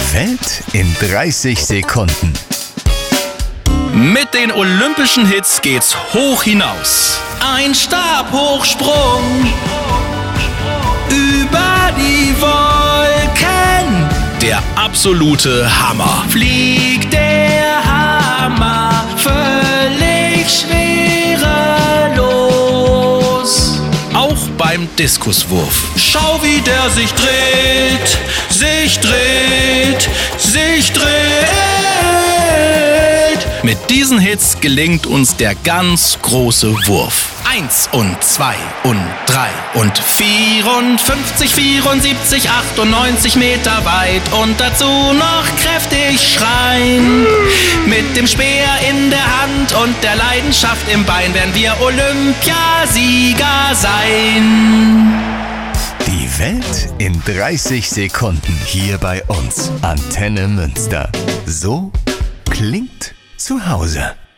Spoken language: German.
Die Welt in 30 Sekunden. Mit den olympischen Hits geht's hoch hinaus. Ein Stabhochsprung über die Wolken. Der absolute Hammer. Fliegt der Hammer völlig schwerelos. Auch beim Diskuswurf. Schau, wie der sich dreht, sich dreht, sich dreht. Mit diesen Hits gelingt uns der ganz große Wurf. 1 und 2 und 3 und 54, 74, 98 Meter weit und dazu noch kräftig schreien. Mit dem Speer in der Hand und der Leidenschaft im Bein werden wir Olympiasieger sein. Die Welt in 30 Sekunden hier bei uns. Antenne Münster. So klingt zu Hause.